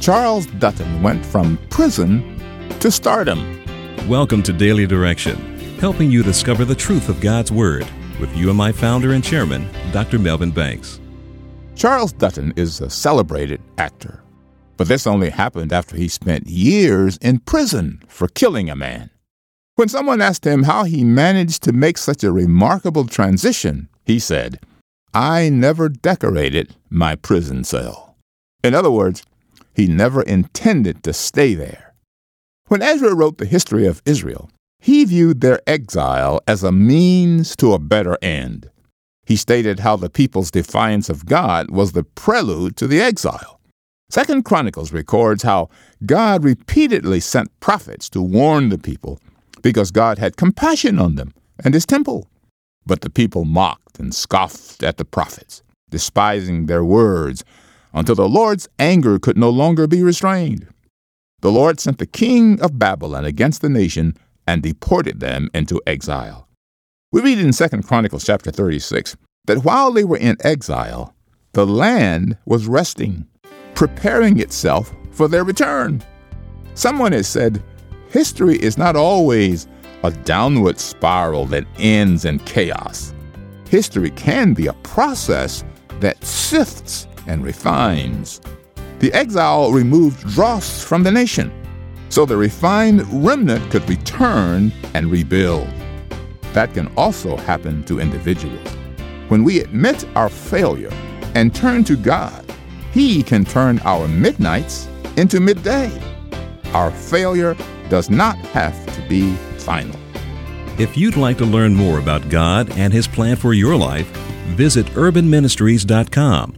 Charles Dutton went from prison to stardom. Welcome to Daily Direction, helping you discover the truth of God's Word with UMI founder and chairman, Dr. Melvin Banks. Charles Dutton is a celebrated actor, but this only happened after he spent years in prison for killing a man. When someone asked him how he managed to make such a remarkable transition, he said, "I never decorated my prison cell." In other words, he never intended to stay there. When Ezra wrote the history of Israel, he viewed their exile as a means to a better end. He stated how the people's defiance of God was the prelude to the exile. 2 Chronicles records how God repeatedly sent prophets to warn the people because God had compassion on them and his temple. But the people mocked and scoffed at the prophets, despising their words, until the Lord's anger could no longer be restrained. The Lord sent the king of Babylon against the nation and deported them into exile. We read in 2 Chronicles chapter 36 that while they were in exile, the land was resting, preparing itself for their return. Someone has said, history is not always a downward spiral that ends in chaos. History can be a process that sifts and refines. The exile removed dross from the nation, so the refined remnant could return and rebuild. That can also happen to individuals. When we admit our failure and turn to God, He can turn our midnights into midday. Our failure does not have to be final. If you'd like to learn more about God and His plan for your life, visit urbanministries.com